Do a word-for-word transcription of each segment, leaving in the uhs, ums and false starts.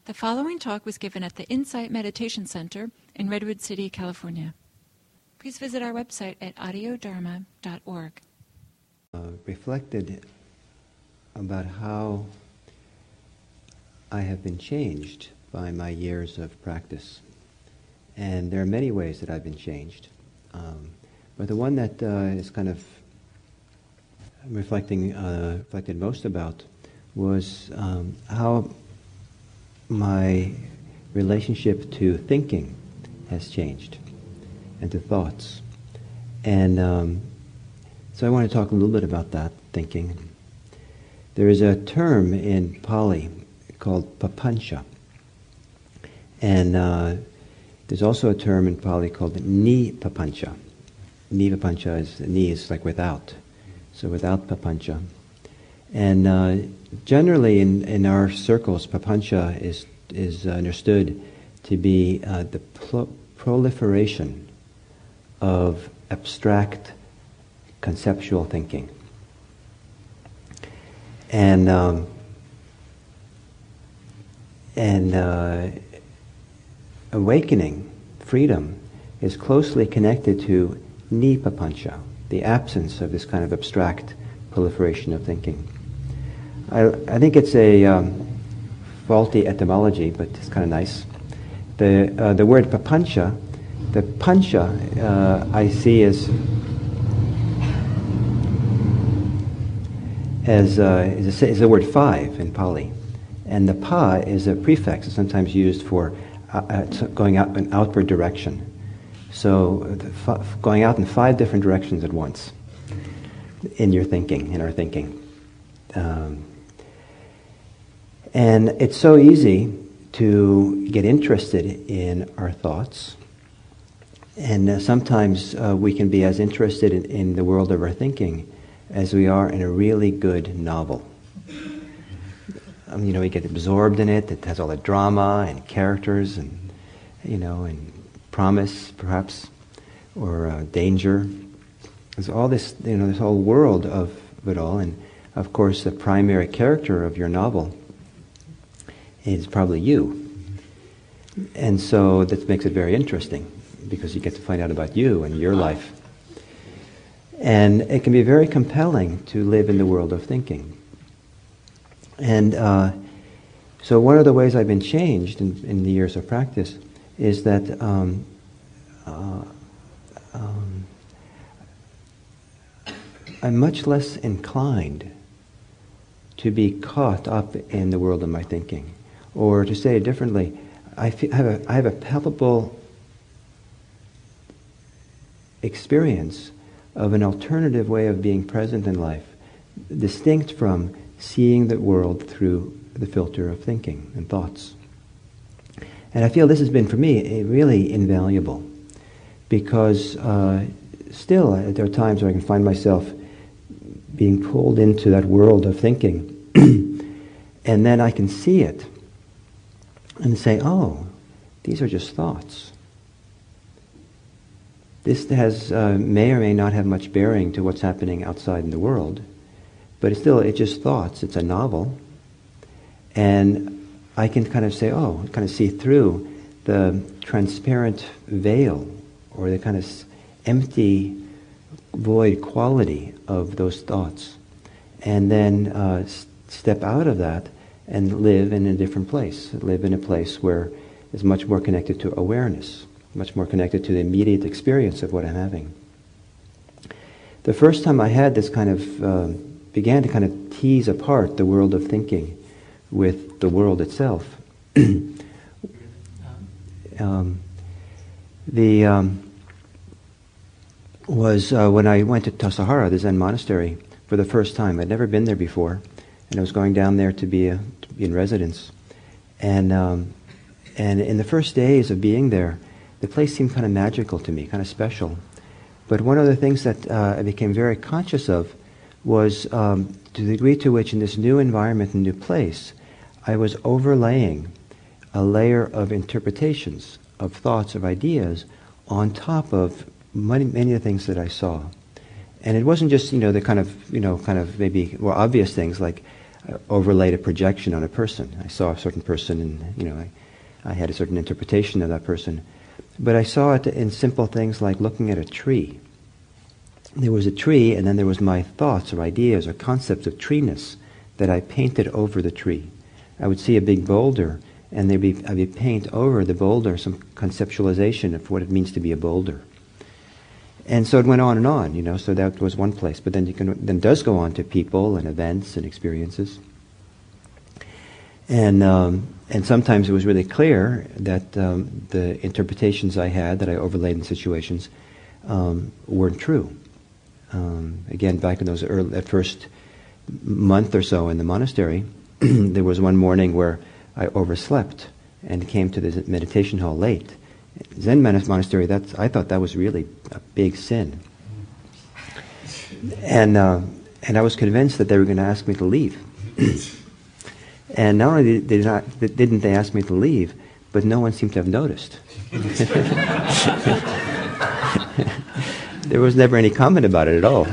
The following talk was given at the Insight Meditation Center in Redwood City, California. Please visit our website at audio dharma dot org. Uh, reflected about how I have been changed by my years of practice. And there are many ways that I've been changed. Um, but the one that uh, is kind of reflecting, uh, reflected most about was um, how my relationship to thinking has changed, and to thoughts. And um, so I want to talk a little bit about that, thinking. There is a term in Pali called papancha. And uh, there's also a term in Pali called ni papancha. Ni papancha is, ni is like without. So without papancha. And uh, generally in, in our circles, papancha is is understood to be uh, the pl- proliferation of abstract conceptual thinking. And um, and uh, awakening, freedom, is closely connected to ni papancha, the absence of this kind of abstract proliferation of thinking. I, I think it's a um, faulty etymology, but it's kind of nice. The uh, the word papancha, the pancha uh, I see as as uh, is, a, is the word five in Pali, and the pa is a prefix. It's sometimes used for uh, uh, going out in outward direction. So the f- going out in five different directions at once in your thinking, in our thinking. Um, And it's so easy to get interested in our thoughts. And uh, sometimes uh, we can be as interested in, in the world of our thinking as we are in a really good novel. Um, you know, we get absorbed in it. It has all the drama and characters and, you know, and promise, perhaps, or uh, danger. There's all this, you know, this whole world of it all. And, of course, the primary character of your novel is probably you. And so that makes it very interesting, because you get to find out about you and your life. And it can be very compelling to live in the world of thinking. And uh, so one of the ways I've been changed in, in the years of practice is that um, uh, um, I'm much less inclined to be caught up in the world of my thinking. Or to say it differently, I, feel, I, have a, I have a palpable experience of an alternative way of being present in life, distinct from seeing the world through the filter of thinking and thoughts. And I feel this has been, for me, really invaluable, because uh, still uh, there are times where I can find myself being pulled into that world of thinking, and then I can see it and say, oh, these are just thoughts. This has uh, may or may not have much bearing to what's happening outside in the world, but it's still, it's just thoughts. It's a novel. And I can kind of say, oh, kind of see through the transparent veil, or the kind of empty, void quality of those thoughts. And then uh, s- step out of that and live in a different place, live in a place where it's much more connected to awareness, much more connected to the immediate experience of what I'm having. The first time I had this kind of, uh, began to kind of tease apart the world of thinking with the world itself, um, the um, was uh, when I went to Tassajara, the Zen monastery, for the first time. I'd never been there before, and I was going down there to be, a, to be in residence. And um, and in the first days of being there, the place seemed kind of magical to me, kind of special. But one of the things that uh, I became very conscious of was um, to the degree to which in this new environment and new place, I was overlaying a layer of interpretations, of thoughts, of ideas, on top of many, many of the things that I saw. And it wasn't just, you know, the kind of, you know, kind of maybe more obvious things like uh, overlaid a projection on a person. I saw a certain person, and you know, I, I had a certain interpretation of that person. But I saw it in simple things like looking at a tree. There was a tree, and then there was my thoughts or ideas or concepts of treeness that I painted over the tree. I would see a big boulder, and there'd be, I'd be paint over the boulder some conceptualization of what it means to be a boulder. And so it went on and on, you know, so that was one place. But then you can, then it does go on to people and events and experiences. And um, and sometimes it was really clear that um, the interpretations I had, that I overlaid in situations, um, weren't true. Um, again, back in those early, that first month or so in the monastery, there was one morning where I overslept and came to the meditation hall late. Zen monastery, that's, I thought that was really a big sin. And uh, and I was convinced that they were going to ask me to leave. And not only did they not, didn't they ask me to leave, but no one seemed to have noticed. There was never any comment about it at all.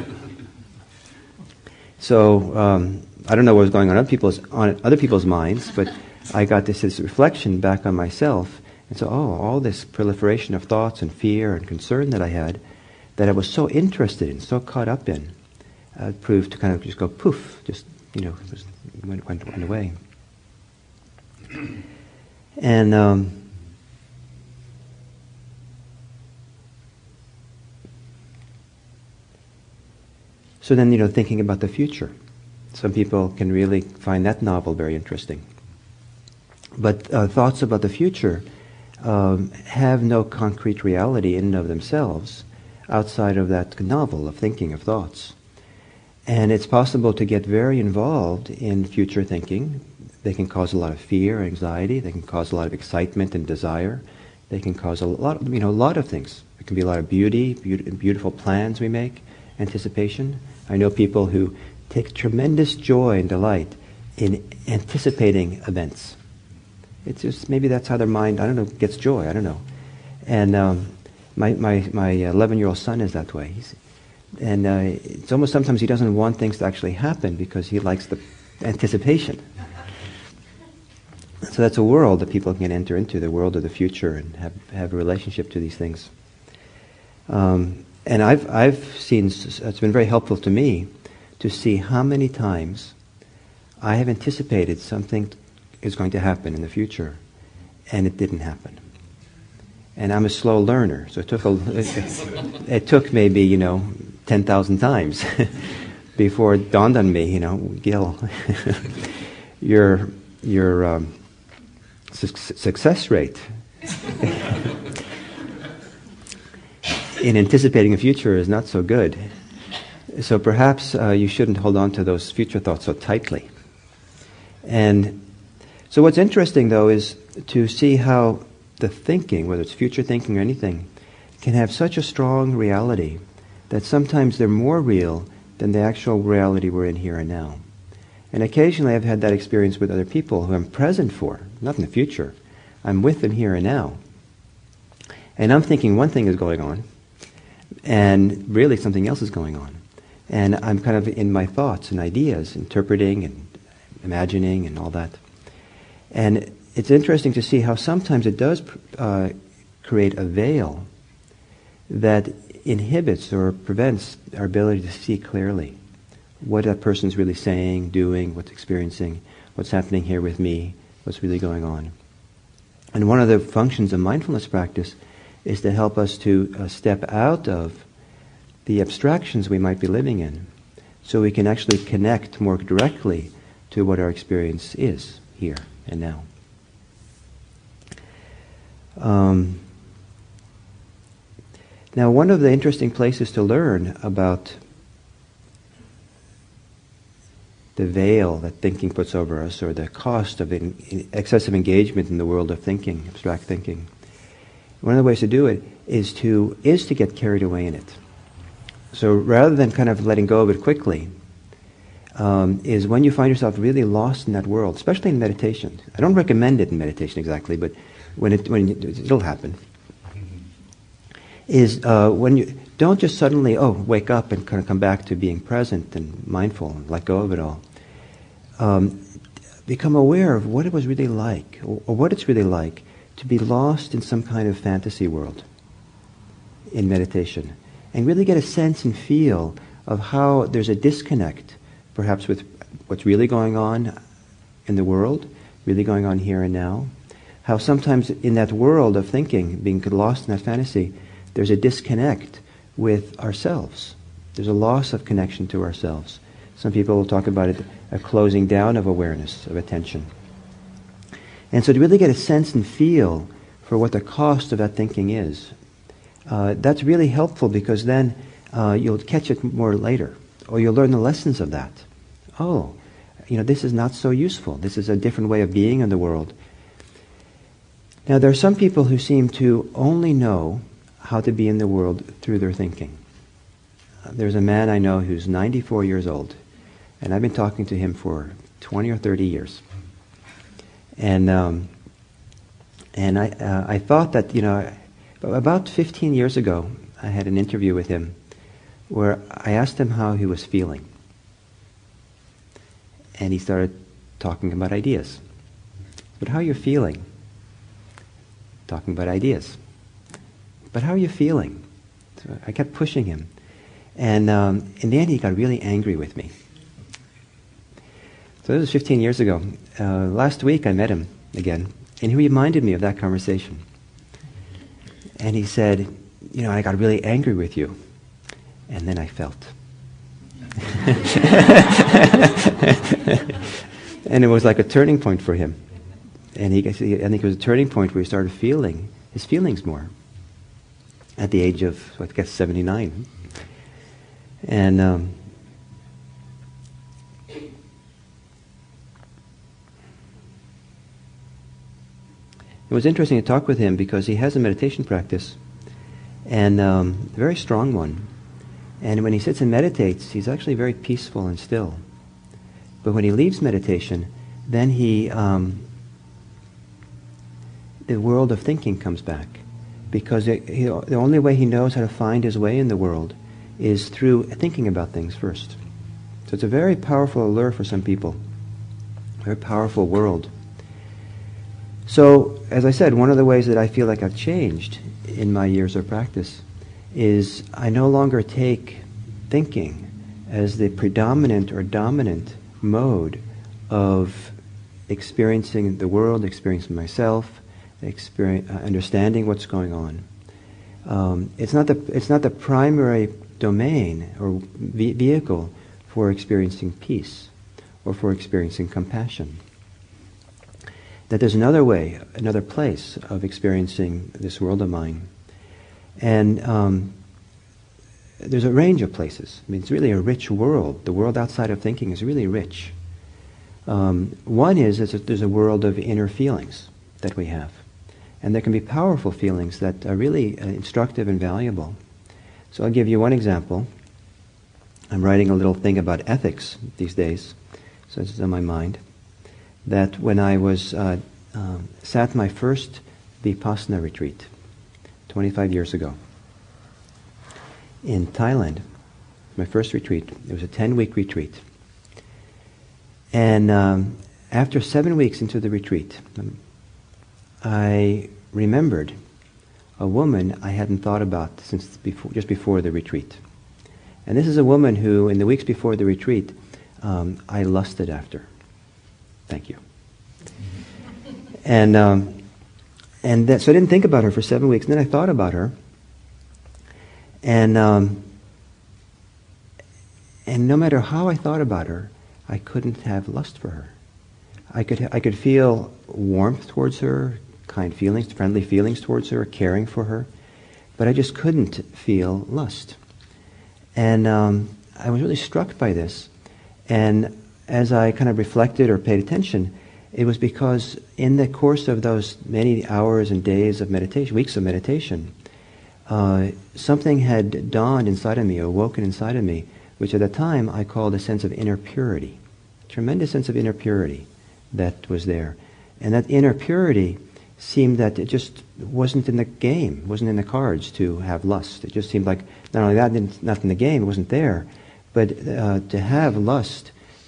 So um, I don't know what was going on in other people's, on other people's minds, but I got this, this reflection back on myself. And so, oh, all this proliferation of thoughts and fear and concern that I had, that I was so interested in, so caught up in, uh, proved to kind of just go poof, just, you know, it was, went, went, went away. And um, so then, you know, thinking about the future. Some people can really find that novel very interesting. But uh, thoughts about the future um, have no concrete reality in and of themselves outside of that novel of thinking, of thoughts. And it's possible to get very involved in future thinking. They can cause a lot of fear, anxiety. They can cause a lot of excitement and desire. They can cause a lot, you know, a lot of things. It can be a lot of beauty, be- beautiful plans we make, anticipation. I know people who take tremendous joy and delight in anticipating events. It's just, maybe that's how their mind, I don't know, gets joy, I don't know. And um, my my my eleven-year-old son is that way. He's, and uh, it's almost sometimes he doesn't want things to actually happen because he likes the anticipation. So that's a world that people can enter into, the world of the future, and have, have a relationship to these things. Um, and I've I've seen, it's been very helpful to me to see how many times I have anticipated something is going to happen in the future, and it didn't happen. And I'm a slow learner, so it took a, it, it took maybe, you know, ten thousand times before it dawned on me, you know, Gil, your your um, su- success rate in anticipating the future is not so good. So perhaps uh, you shouldn't hold on to those future thoughts so tightly. And so what's interesting, though, is to see how the thinking, whether it's future thinking or anything, can have such a strong reality that sometimes they're more real than the actual reality we're in here and now. And occasionally I've had that experience with other people who I'm present for, not in the future. I'm with them here and now. And I'm thinking one thing is going on, and really something else is going on. And I'm kind of in my thoughts and ideas, interpreting and imagining and all that. And it's interesting to see how sometimes it does uh, create a veil that inhibits or prevents our ability to see clearly what that person's really saying, doing, what's experiencing, what's happening here with me, what's really going on. And one of the functions of mindfulness practice is to help us to uh, step out of the abstractions we might be living in, so we can actually connect more directly to what our experience is here and now. Um, now, one of the interesting places to learn about the veil that thinking puts over us, or the cost of in, in excessive engagement in the world of thinking, abstract thinking, one of the ways to do it is to is to get carried away in it. So rather than kind of letting go of it quickly, um, is when you find yourself really lost in that world, especially in meditation. I don't recommend it in meditation exactly, but when it when it, it'll happen, is uh, when you don't just suddenly oh wake up and kind of come back to being present and mindful and let go of it all. um, become aware of what it was really like, or, or what it's really like to be lost in some kind of fantasy world in meditation, and really get a sense and feel of how there's a disconnect, perhaps with what's really going on in the world, really going on here and now. How sometimes in that world of thinking, being lost in that fantasy, there's a disconnect with ourselves. There's a loss of connection to ourselves. Some people will talk about it, a closing down of awareness, of attention. And so to really get a sense and feel for what the cost of that thinking is, uh, that's really helpful, because then uh, you'll catch it more later, or you'll learn the lessons of that. Oh, you know, this is not so useful. This is a different way of being in the world. Now, there are some people who seem to only know how to be in the world through their thinking. Uh, there's a man I know who's ninety-four years old, and I've been talking to him for twenty or thirty years. And um, and I uh, I thought that, you know, about fifteen years ago, I had an interview with him where I asked him how he was feeling. And he started talking about ideas. But how are you feeling? Talking about ideas. But how are you feeling? So I kept pushing him. And um, in the end, he got really angry with me. So this was fifteen years ago. Uh, last week, I met him again, and he reminded me of that conversation. And he said, you know, I got really angry with you. And then I felt. And it was like a turning point for him. And he, I think it was a turning point where he started feeling his feelings more at the age of, I guess, seventy-nine. And um, it was interesting to talk with him because he has a meditation practice, and um, a very strong one. And when he sits and meditates, he's actually very peaceful and still. But when he leaves meditation, then he... Um, the world of thinking comes back, because it, he, the only way he knows how to find his way in the world is through thinking about things first. So it's a very powerful allure for some people, a very powerful world. So, as I said, one of the ways that I feel like I've changed in my years of practice is I no longer take thinking as the predominant or dominant mode of experiencing the world, experiencing myself, Experience, uh, understanding what's going on. Um, it's not the it's not the primary domain or ve- vehicle for experiencing peace or for experiencing compassion. That there's another way, another place of experiencing this world of mine, and um, there's a range of places. I mean, it's really a rich world. The world outside of thinking is really rich. Um, one is, is that there's a world of inner feelings that we have. And there can be powerful feelings that are really uh, instructive and valuable. So I'll give you one example. I'm writing a little thing about ethics these days, so it's on my mind. That when I was uh, um, sat my first Vipassana retreat, twenty-five years ago, in Thailand, my first retreat, it was a ten-week retreat. And um, after seven weeks into the retreat, um, I remembered a woman I hadn't thought about since before, just before the retreat. And this is a woman who, in the weeks before the retreat, um, I lusted after. Thank you. And um, and that, so I didn't think about her for seven weeks. And then I thought about her, and um, and no matter how I thought about her, I couldn't have lust for her. I could I could feel warmth towards her, kind feelings, friendly feelings towards her, caring for her, but I just couldn't feel lust. And um, I was really struck by this. And as I kind of reflected or paid attention, it was because in the course of those many hours and days of meditation, weeks of meditation, uh, something had dawned inside of me, awoken inside of me, which at the time I called a sense of inner purity, a tremendous sense of inner purity that was there. And that inner purity seemed that it just wasn't in the game, wasn't in the cards to have lust. It just seemed like not only that, not in the game, it wasn't there, but uh, to have lust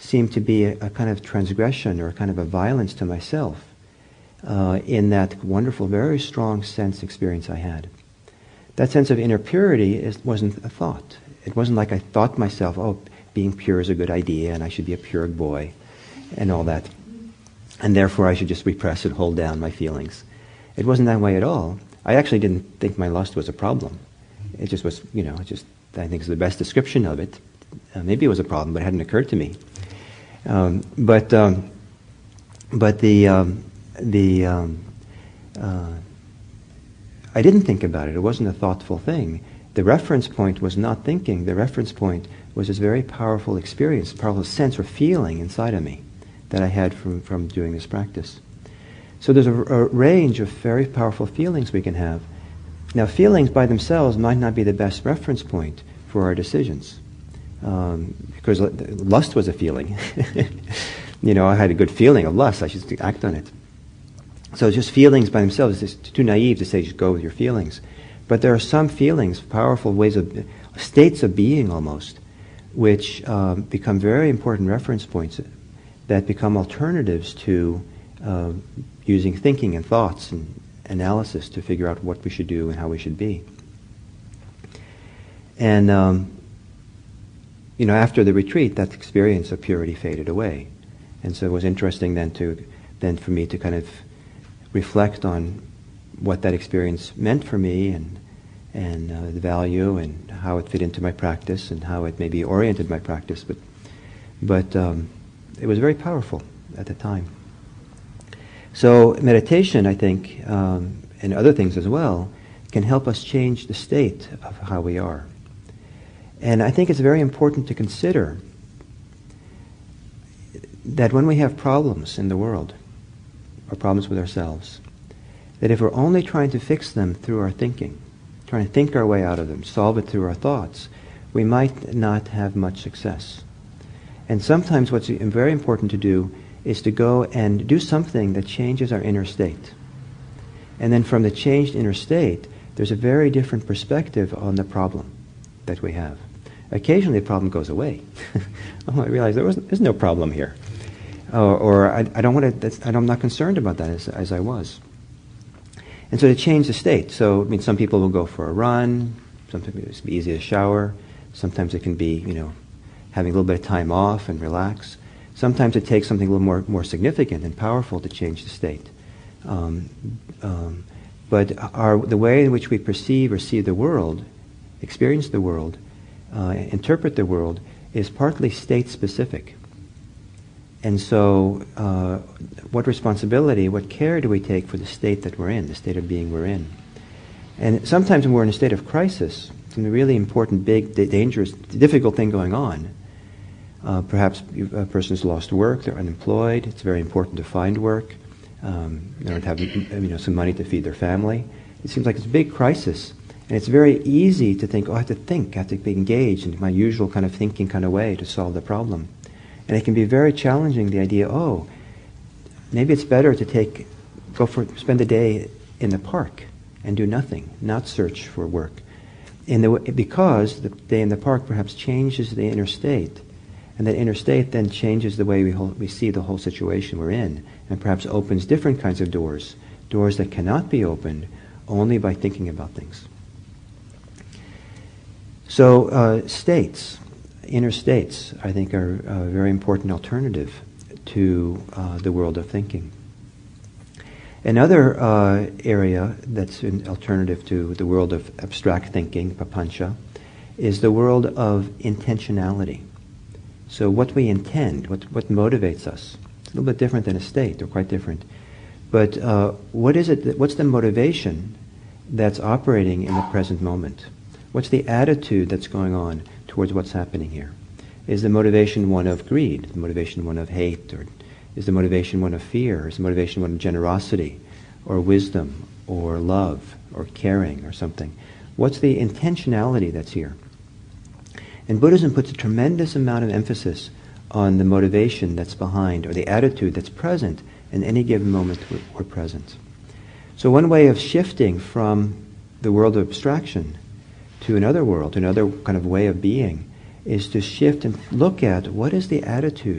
seemed to be a, a kind of transgression or a kind of a violence to myself uh, in that wonderful, very strong sense experience I had. That sense of inner purity is, wasn't a thought. It wasn't like I thought myself, oh, being pure is a good idea and I should be a pure boy and all that. And therefore I should just repress and hold down my feelings. It wasn't that way at all. I actually didn't think my lust was a problem. It just was, you know, it just, I think is the best description of it. Uh, maybe it was a problem, but it hadn't occurred to me. Um, but um, but the um, the um, uh, I didn't think about it. It wasn't a thoughtful thing. The reference point was not thinking. The reference point was this very powerful experience, powerful sense or feeling inside of me that I had from, from doing this practice. So there's a, a range of very powerful feelings we can have. Now, feelings by themselves might not be the best reference point for our decisions, um, because lust was a feeling. You know, I had a good feeling of lust. I should act on it. So just feelings by themselves, it's too naive to say just go with your feelings. But there are some feelings, powerful ways of, states of being almost, which um, become very important reference points that become alternatives to uh, using thinking and thoughts and analysis to figure out what we should do and how we should be. And, um, you know, after the retreat, that experience of purity faded away. And so it was interesting then to, then for me to kind of reflect on what that experience meant for me and and uh, the value and how it fit into my practice and how it maybe oriented my practice. But but um, it was very powerful at the time. So meditation, I think, um, and other things as well, can help us change the state of how we are. And I think it's very important to consider that when we have problems in the world, or problems with ourselves, that if we're only trying to fix them through our thinking, trying to think our way out of them, solve it through our thoughts, we might not have much success. And sometimes what's very important to do is to go and do something that changes our inner state. And then from the changed inner state, there's a very different perspective on the problem that we have. Occasionally the problem goes away. Oh, I realize there was, there's no problem here. Or, or I, I don't want to, I'm not concerned about that as, as I was. And so to change the state. So, I mean, some people will go for a run. Sometimes it's easy to shower. Sometimes it can be, you know, having a little bit of time off and relax. Sometimes it takes something a little more, more significant and powerful to change the state. Um, um, but our, the way in which we perceive or see the world, experience the world, uh, interpret the world, is partly state-specific. And so, uh, what responsibility, what care do we take for the state that we're in, the state of being we're in? And sometimes when we're in a state of crisis, some really important, big, dangerous, difficult thing going on, uh, perhaps a person's lost work, they're unemployed, it's very important to find work, um, they don't have, you know, some money to feed their family. It seems like it's a big crisis, and it's very easy to think, oh, I have to think, I have to be engaged in my usual kind of thinking kind of way to solve the problem. And it can be very challenging, the idea, oh, maybe it's better to take, go for, spend a day in the park and do nothing, not search for work. In the, because the day in the park perhaps changes the inner state, and that inner state then changes the way we, whole, we see the whole situation we're in, and perhaps opens different kinds of doors, doors that cannot be opened only by thinking about things. So, uh, states. Inner states, I think, are a very important alternative to uh, the world of thinking. Another uh, area that's an alternative to the world of abstract thinking, papancha, is the world of intentionality. So what we intend, what, what motivates us. It's a little bit different than a state, they're quite different. But uh, what is it, that, what's the motivation that's operating in the present moment? What's the attitude that's going on towards what's happening here? Is the motivation one of greed? Is the motivation one of hate? Or is the motivation one of fear? Is the motivation one of generosity? Or wisdom? Or love? Or caring? Or something? What's the intentionality that's here? And Buddhism puts a tremendous amount of emphasis on the motivation that's behind, or the attitude that's present in any given moment we're present. So one way of shifting from the world of abstraction to another world, to another kind of way of being, is to shift and look at what is the attitude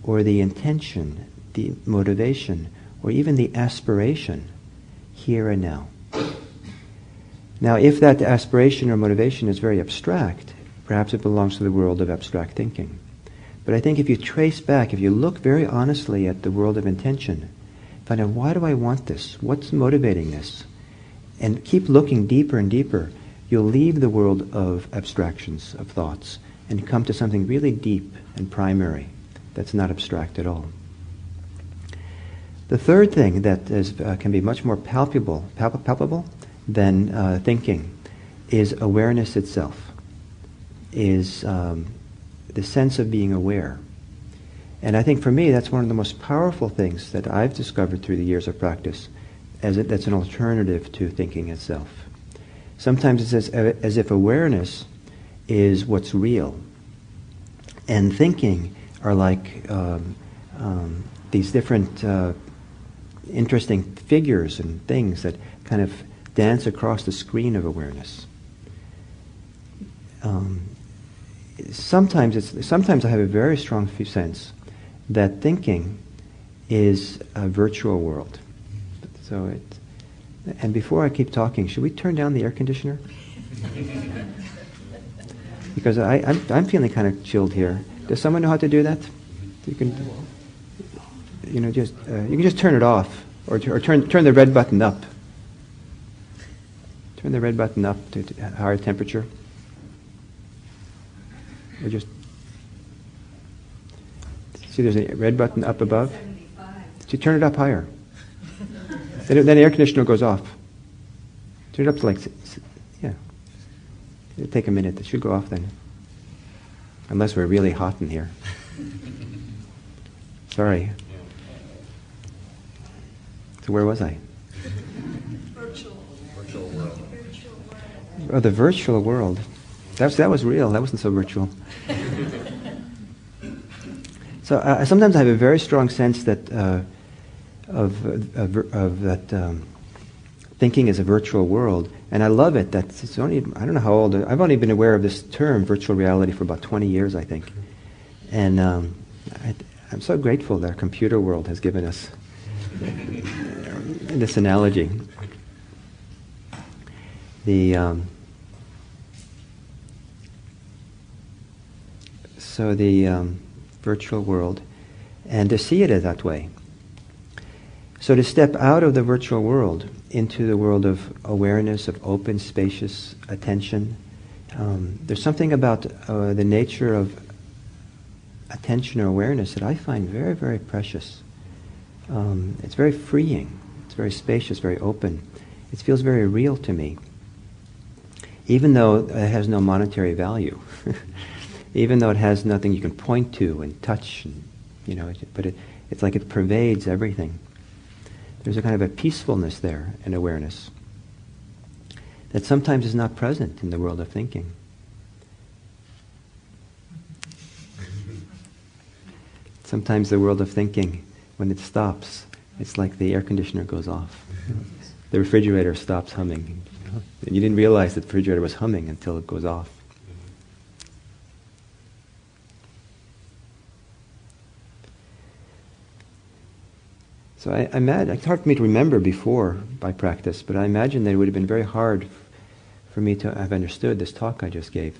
or the intention, the motivation, or even the aspiration here and now. Now, if that aspiration or motivation is very abstract, perhaps it belongs to the world of abstract thinking. But I think if you trace back, if you look very honestly at the world of intention, find out, why do I want this? What's motivating this? And keep looking deeper and deeper, you'll leave the world of abstractions, of thoughts, and come to something really deep and primary that's not abstract at all. The third thing that is, uh, can be much more palpable, palp- palpable than uh, thinking is awareness itself, is um, the sense of being aware. And I think for me that's one of the most powerful things that I've discovered through the years of practice, as it, that's an alternative to thinking itself. Sometimes it's as, as if awareness is what's real, and thinking are like um, um, these different uh, interesting figures and things that kind of dance across the screen of awareness. Um, sometimes it's sometimes I have a very strong sense that thinking is a virtual world. So it. And before I keep talking, should we turn down the air conditioner? Because I, I'm, I'm feeling kind of chilled here. Does someone know how to do that? You can, you know, just uh, you can just turn it off, or, or turn turn the red button up. Turn the red button up to, to higher temperature. Or just see, there's a red button up above. So you turn it up higher. Then, then the air conditioner goes off. Turn it up to like, yeah. It'll take a minute. It should go off then. Unless we're really hot in here. Sorry. So where was I? Virtual. Virtual world. Oh, the virtual world. That was, that was real. That wasn't so virtual. So uh, sometimes I have a very strong sense that uh, of, of, of that um, thinking is a virtual world, and I love it. That it's only, I don't know how old. I've only been aware of this term, virtual reality, for about twenty years, I think. And um, I, I'm so grateful that our computer world has given us this analogy. The um, so the um, virtual world, and to see it as that way. So to step out of the virtual world into the world of awareness, of open, spacious attention, um, there's something about uh, the nature of attention or awareness that I find very, very precious. Um, it's very freeing. It's very spacious, very open. It feels very real to me, even though it has no monetary value. Even though it has nothing you can point to and touch, and, you know, it, but it, it's like it pervades everything. There's a kind of a peacefulness there in awareness that sometimes is not present in the world of thinking. Sometimes the world of thinking, when it stops, it's like the air conditioner goes off. The refrigerator stops humming. And you didn't realize that the refrigerator was humming until it goes off. So I, I imagine, it's hard for me to remember before by practice, but I imagine that it would have been very hard for me to have understood this talk I just gave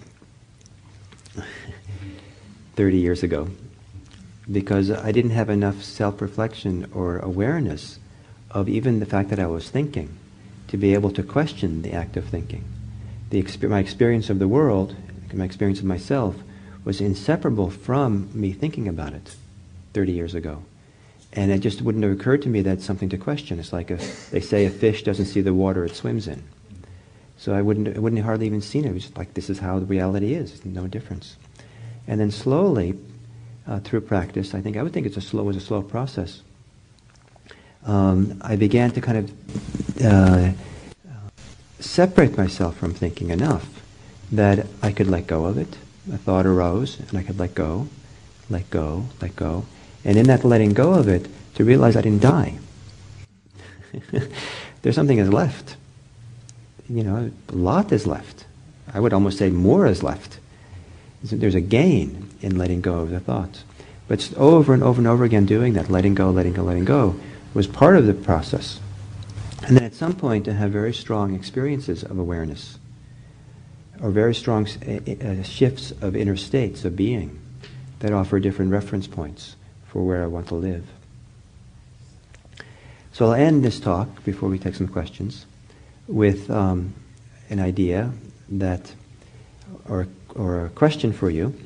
thirty years ago, because I didn't have enough self-reflection or awareness of even the fact that I was thinking to be able to question the act of thinking. The exp- my experience of the world, my experience of myself, was inseparable from me thinking about it thirty years ago. And it just wouldn't have occurred to me that it's something to question. It's like a, they say a fish doesn't see the water it swims in. So I wouldn't, I wouldn't have hardly even seen it. It was just like, this is how the reality is. No difference. And then slowly, uh, through practice, I think I would think it's a slow, was a slow process. Um, I began to kind of uh, separate myself from thinking enough that I could let go of it. A thought arose, and I could let go, let go, let go. And in that letting go of it, to realize I didn't die. There's something is left. You know, a lot is left. I would almost say more is left. There's a gain in letting go of the thoughts. But over and over and over again doing that, letting go, letting go, letting go, was part of the process. And then at some point to have very strong experiences of awareness, or very strong uh, shifts of inner states of being that offer different reference points for where I want to live. So I'll end this talk, before we take some questions, with um, an idea that, or, or a question for you,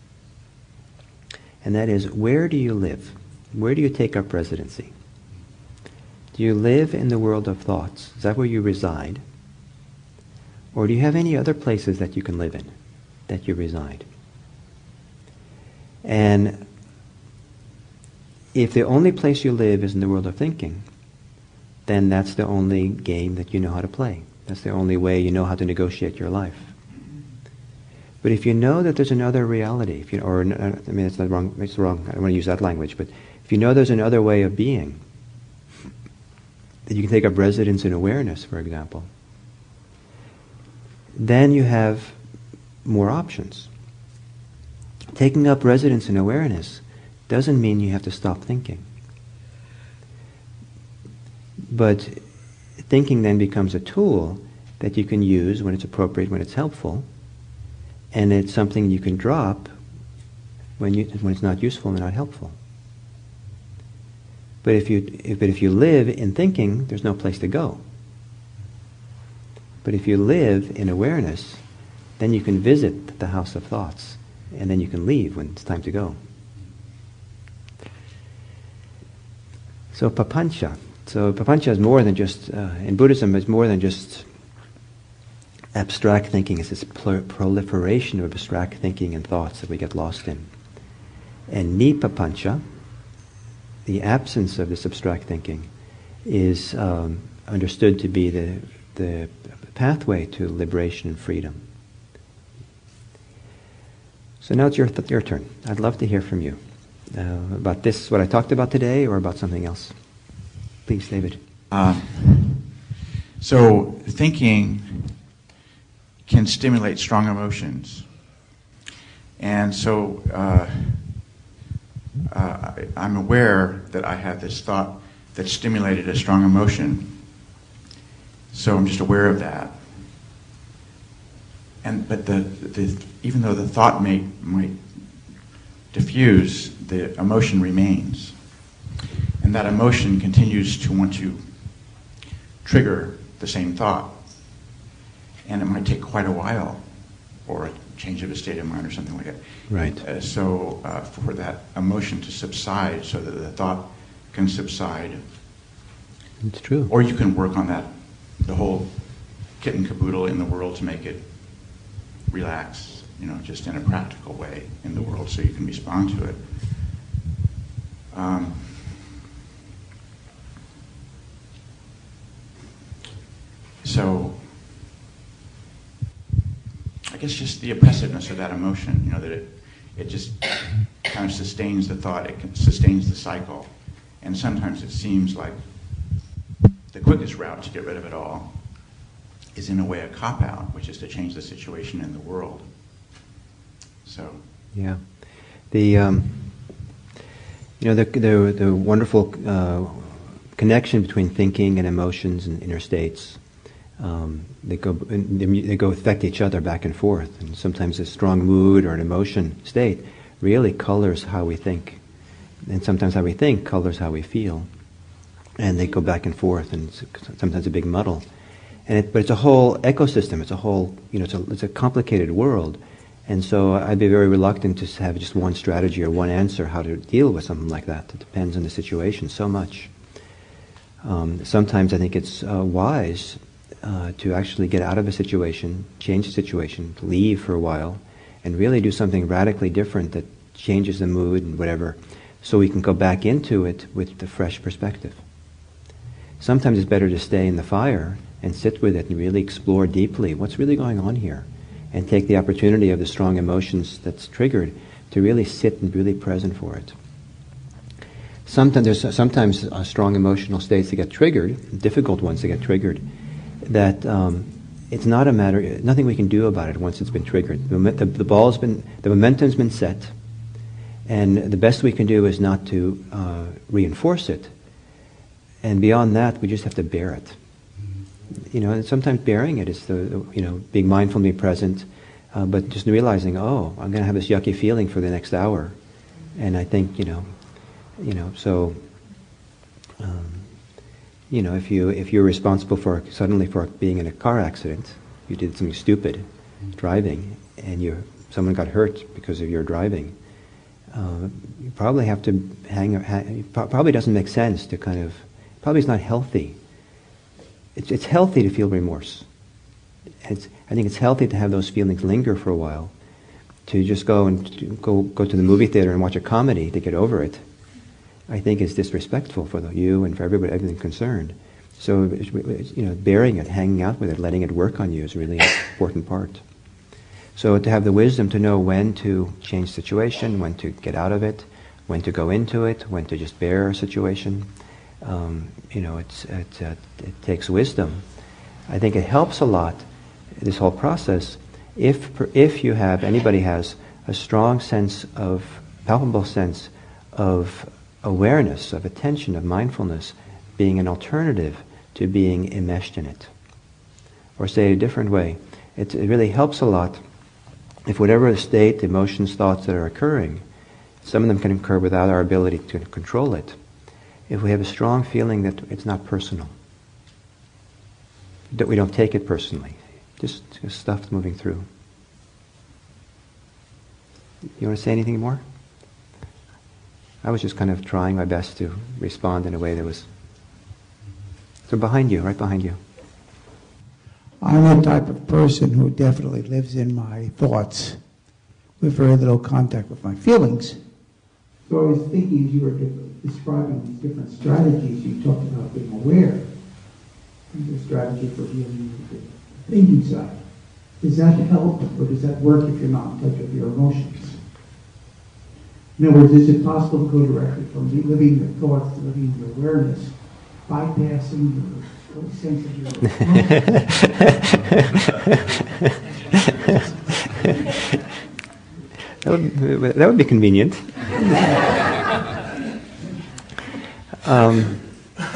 and that is, where do you live? Where do you take up residency? Do you live in the world of thoughts? Is that where you reside? Or do you have any other places that you can live in, that you reside? And if the only place you live is in the world of thinking, then that's the only game that you know how to play. That's the only way you know how to negotiate your life. But if you know that there's another reality, if you, or I mean, it's not wrong. It's wrong. I don't want to use that language. But if you know there's another way of being, that you can take up residence in awareness, for example, then you have more options. Taking up residence in awareness doesn't mean you have to stop thinking. But thinking then becomes a tool that you can use when it's appropriate, when it's helpful. And it's something you can drop when you when it's not useful and not helpful. But if you if, but if you live in thinking, there's no place to go. But if you live in awareness, then you can visit the house of thoughts, and then you can leave when it's time to go. So papancha. So papancha is more than just uh, in Buddhism. It's more than just abstract thinking. Is this pl- proliferation of abstract thinking and thoughts that we get lost in. And nipapancha, the absence of this abstract thinking, is um, understood to be the the pathway to liberation and freedom. So now it's your th- your turn. I'd love to hear from you uh, about this, what I talked about today, or about something else. Please, David. Uh, so thinking can stimulate strong emotions. And so uh, uh, I'm aware that I had this thought that stimulated a strong emotion. So I'm just aware of that. And but the, the even though the thought may might diffuse, the emotion remains. And that emotion continues to want to trigger the same thought. And it might take quite a while, or a change of a state of mind or something like that. Right. Uh, so uh, for that emotion to subside so that the thought can subside. It's true. Or you can work on that, the whole kit and caboodle in the world to make it relax, you know, just in a practical way in the world so you can respond to it. Um, so... I guess just the oppressiveness of that emotion, you know, that it it just kind of sustains the thought, it sustains the cycle. And sometimes it seems like the quickest route to get rid of it all is in a way a cop-out, which is to change the situation in the world. So. Yeah. The, um, you know, the, the, the wonderful uh, connection between thinking and emotions and inner states. Um, they go they go affect each other back and forth, and sometimes a strong mood or an emotion state really colors how we think, and sometimes how we think colors how we feel, and they go back and forth, and it's sometimes a big muddle. And it, but it's a whole ecosystem. It's a whole, you know, it's a it's a complicated world, and so I'd be very reluctant to have just one strategy or one answer how to deal with something like that. It depends on the situation so much. Um, sometimes I think it's uh, wise. Uh, to actually get out of a situation, change the situation, leave for a while, and really do something radically different that changes the mood and whatever, so we can go back into it with the fresh perspective. Sometimes it's better to stay in the fire and sit with it and really explore deeply what's really going on here, and take the opportunity of the strong emotions that's triggered to really sit and be really present for it. Sometimes there's sometimes uh, strong emotional states that get triggered, difficult ones that get triggered, that um, it's not a matter, nothing we can do about it once it's been triggered. The, the, the ball's been, the momentum's been set, And the best we can do is not to uh, reinforce it. And beyond that, we just have to bear it. You know, and sometimes bearing it is the, you know, being mindful and being present, uh, but just realizing, oh, I'm going to have this yucky feeling for the next hour. And I think, you know, you know, so, um, you know, if you if you're responsible for suddenly for being in a car accident, you did something stupid, driving, and you someone got hurt because of your driving. Uh, you probably have to hang. hang it probably doesn't make sense to kind of. Probably is not healthy. It's it's healthy to feel remorse. It's, I think it's healthy to have those feelings linger for a while. To just go and to go go to the movie theater and watch a comedy to get over it, I think is disrespectful for the, you and for everybody, everything concerned. So, you know, bearing it, hanging out with it, letting it work on you is really an important part. So to have the wisdom to know when to change situation, when to get out of it, when to go into it, when to just bear a situation, um, you know, it's, it, uh, it takes wisdom. I think it helps a lot, this whole process, if if you have, anybody has, a strong sense of, palpable sense of awareness, of attention, of mindfulness, being an alternative to being enmeshed in it. Or say it a different way, it, it really helps a lot if whatever state, emotions, thoughts that are occurring, some of them can occur without our ability to control it, if we have a strong feeling that it's not personal, that we don't take it personally, just, just stuff moving through. You want to say anything more? I was just kind of trying my best to respond in a way that was... So behind you, right behind you. I'm the type of person who definitely lives in my thoughts with very little contact with my feelings. So I was thinking as you were describing these different strategies, you talked about being aware. There's a strategy for dealing with the thinking side. Does that help, or does that work if you're not in touch with your emotions? In other words, is it possible to go directly from living your thoughts to living your awareness, bypassing your sense of your that, would, that would be convenient. um,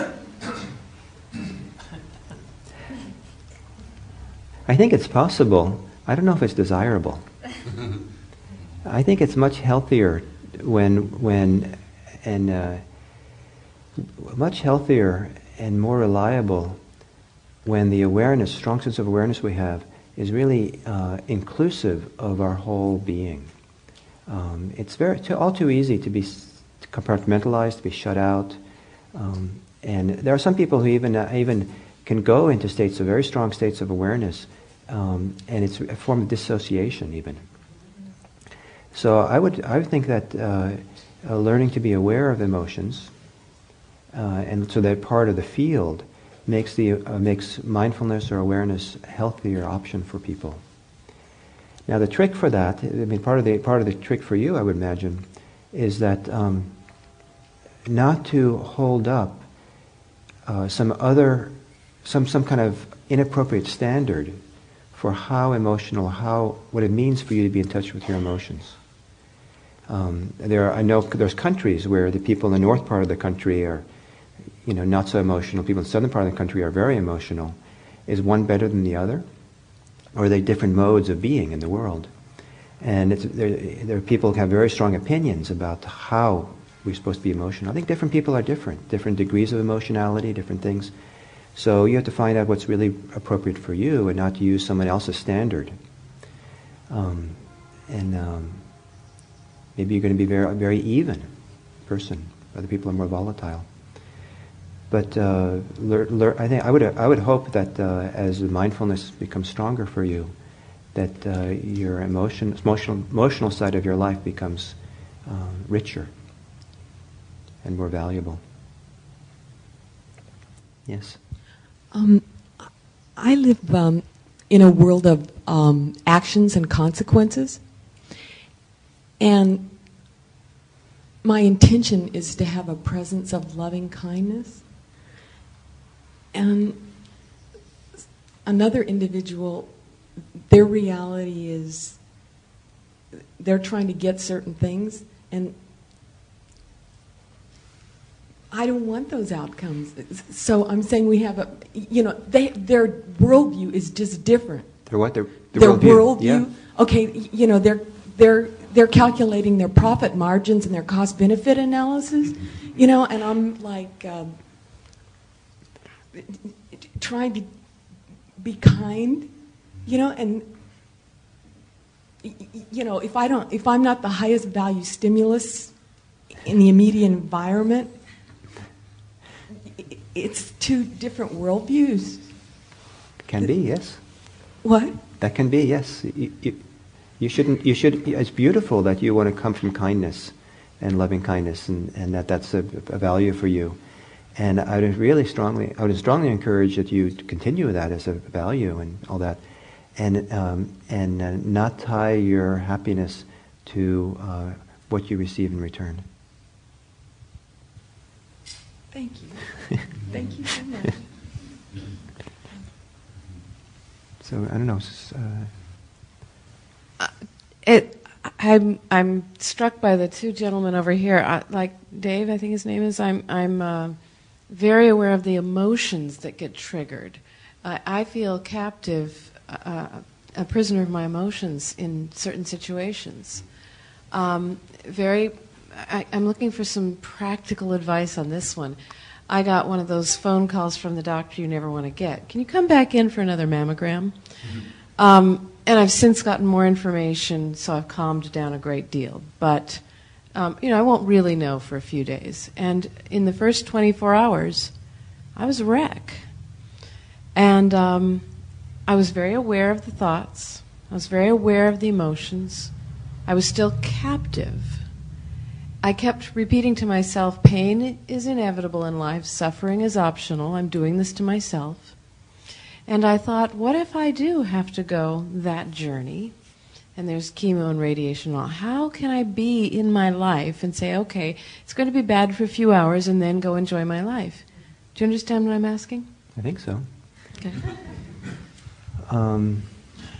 I think it's possible. I don't know if it's desirable. I think it's much healthier when, when, and uh, much healthier and more reliable when the awareness, strong sense of awareness we have, is really uh, inclusive of our whole being. Um, it's very too, all too easy to be compartmentalized, to be shut out, um, and there are some people who even uh, even can go into states of very strong states of awareness, um, and it's a form of dissociation even. So I would I would think that uh, uh, learning to be aware of emotions, uh, and so that part of the field makes the uh, makes mindfulness or awareness a healthier option for people. Now the trick for that, I mean, part of the part of the trick for you, I would imagine, is that um, not to hold up uh, some other some some kind of inappropriate standard for how emotional, how what it means for you to be in touch with your emotions. Um, there, are, I know there's countries where the people in the north part of the country are, you know, not so emotional. People in the southern part of the country are very emotional. Is one better than the other, or are they different modes of being in the world? And it's, there, there are people who have very strong opinions about how we're supposed to be emotional. I think different people are different, different degrees of emotionality, different things. So you have to find out what's really appropriate for you, and not to use someone else's standard. Um, and um, maybe you're going to be a very, very even person. Other people are more volatile. But uh, lear, lear, I think I would I would hope that uh, as the mindfulness becomes stronger for you, that uh, your emotion, emotional emotional side of your life becomes uh, richer and more valuable. Yes. Um, I live um, in a world of um, actions and consequences, and my intention is to have a presence of loving kindness. And another individual, their reality is they're trying to get certain things, And I don't want those outcomes. So I'm saying we have a, you know, they, their worldview is just different. Their what? Their, their, Their worldview. worldview, Yeah. okay, you know, they're, they're, they're calculating their profit margins and their cost-benefit analysis, you know, and I'm like um, trying to be kind, you know, and you know, if I don't, if I'm not the highest value stimulus in the immediate environment, it's two different worldviews. Can be, yes. What? That can be, yes. You, you, you shouldn't. You should. It's beautiful that you want to come from kindness and loving kindness, and, and that that's a, a value for you. And I would really strongly, I would strongly encourage that you to continue that as a value and all that, and um, and uh, not tie your happiness to uh, what you receive in return. Thank you. Thank you so much. So I don't know. s- Uh, Uh, it, I'm I'm struck by the two gentlemen over here. I, like Dave, I think his name is. I'm I'm uh, very aware of the emotions that get triggered. I I feel captive, uh, a prisoner of my emotions in certain situations. Um, very. I, I'm looking for some practical advice on this one. I got one of those phone calls from the doctor you never want to get. Can you come back in for another mammogram? Mm-hmm. Um, and I've since gotten more information, so I've calmed down a great deal. But, um, you know, I won't really know for a few days. And in the first twenty-four hours, I was a wreck. And um, I was very aware of the thoughts. I was very aware of the emotions. I was still captive. I kept repeating to myself, pain is inevitable in life, suffering is optional, I'm doing this to myself. And I thought, what if I do have to go that journey, and there's chemo and radiation and all, how can I be in my life and say, okay, it's going to be bad for a few hours and then go enjoy my life? Do you understand what I'm asking? I think so. Okay. Um,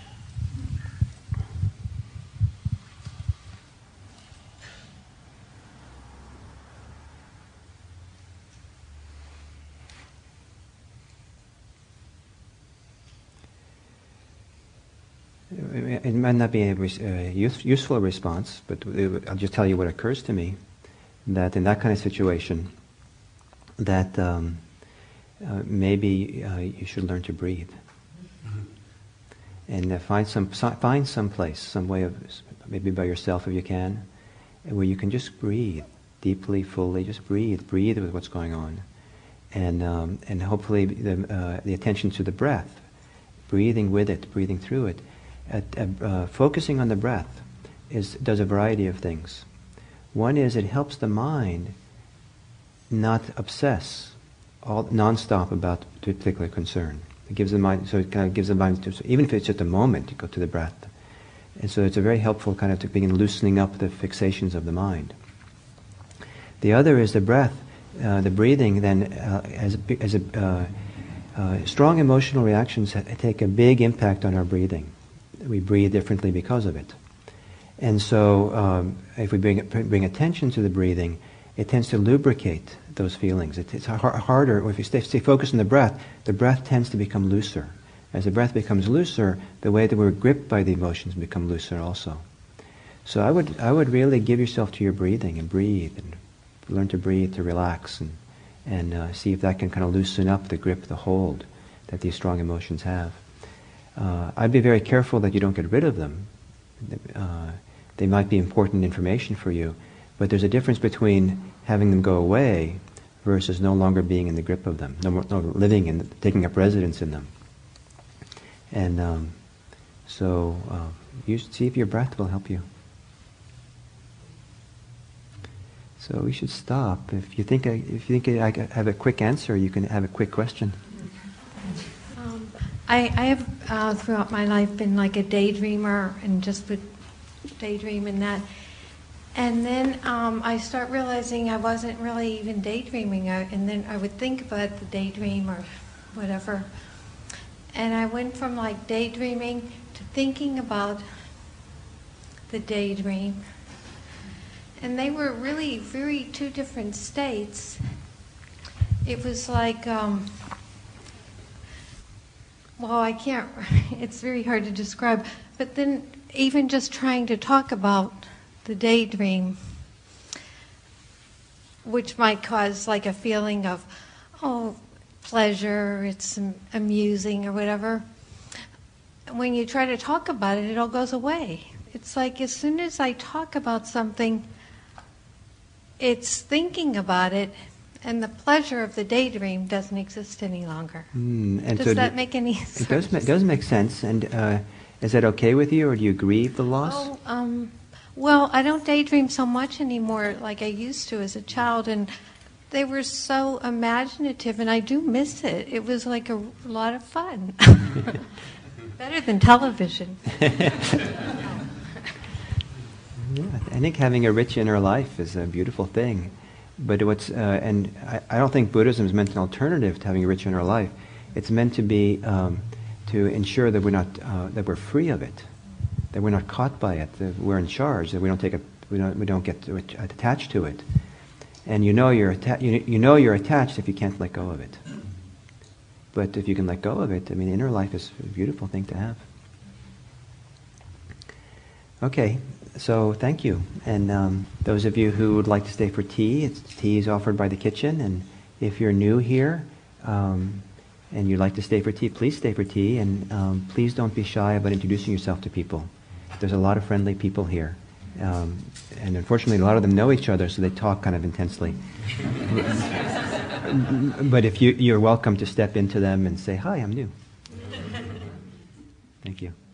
It might not be a res- uh, use- useful response, but it, I'll just tell you what occurs to me. That in that kind of situation, that um, uh, maybe uh, you should learn to breathe, mm-hmm. and uh, find some so, find some place, some way of maybe by yourself if you can, where you can just breathe deeply, fully. Just breathe, breathe with what's going on, and um, and hopefully the uh, the attention to the breath, breathing with it, breathing through it. At, uh, focusing on the breath is does a variety of things. One is it helps the mind not obsess all nonstop about a particular concern. It gives the mind, so it kind of gives the mind, to, so even if it's just a moment, to go to the breath. And so it's a very helpful kind of to begin loosening up the fixations of the mind. The other is the breath, uh, the breathing. Then, uh, as a, as a uh, uh, strong emotional reactions take a big impact on our breathing. We breathe differently because of it. And so um, if we bring, bring attention to the breathing, it tends to lubricate those feelings. It, it's har- harder, or if you stay, stay focused on the breath, the breath tends to become looser. As the breath becomes looser, the way that we're gripped by the emotions become looser also. So I would I would really give yourself to your breathing and breathe, and learn to breathe, to relax, and, and uh, see if that can kind of loosen up the grip, the hold that these strong emotions have. Uh, I'd be very careful that you don't get rid of them. Uh, they might be important information for you, but there's a difference between having them go away versus no longer being in the grip of them, no more no living and taking up residence in them. And um, so, uh, you see if your breath will help you. So we should stop. If you think I, if you think I have a quick answer, you can have a quick question. I, I have, uh, throughout my life, been like a daydreamer and just would daydream and that. And then um, I start realizing I wasn't really even daydreaming. I, and then I would think about the daydream or whatever. And I went from like daydreaming to thinking about the daydream. and they were really very two different states. It was like, um, well, I can't, it's very hard to describe, but then even just trying to talk about the daydream, which might cause like a feeling of, oh, pleasure, it's amusing or whatever. When you try to talk about it, it all goes away. It's like as soon as I talk about something, it's thinking about it, and the pleasure of the daydream doesn't exist any longer. Mm, and does so that do, make any it sense? Does, it does make sense. And uh, is that okay with you, or do you grieve the loss? Oh, um, well, I don't daydream so much anymore like I used to as a child, and they were so imaginative, and I do miss it. It was like a lot of fun. Better than television. Yeah, I think having a rich inner life is a beautiful thing. But what's, uh, and I, I don't think Buddhism is meant an alternative to having a rich inner life. It's meant to be, um, to ensure that we're not, uh, that we're free of it, that we're not caught by it, that we're in charge, that we don't take a, we don't, we don't get attached to it. And you know you're atta- you, you know you're attached if you can't let go of it. But if you can let go of it, I mean, inner life is a beautiful thing to have. Okay, so thank you. And um, those of you who would like to stay for tea, it's, tea is offered by the kitchen. And if you're new here um, and you'd like to stay for tea, please stay for tea. And um, please don't be shy about introducing yourself to people. There's a lot of friendly people here. Um, and unfortunately, a lot of them know each other, so they talk kind of intensely. But if you, you're welcome to step into them and say, "Hi, I'm new." Thank you.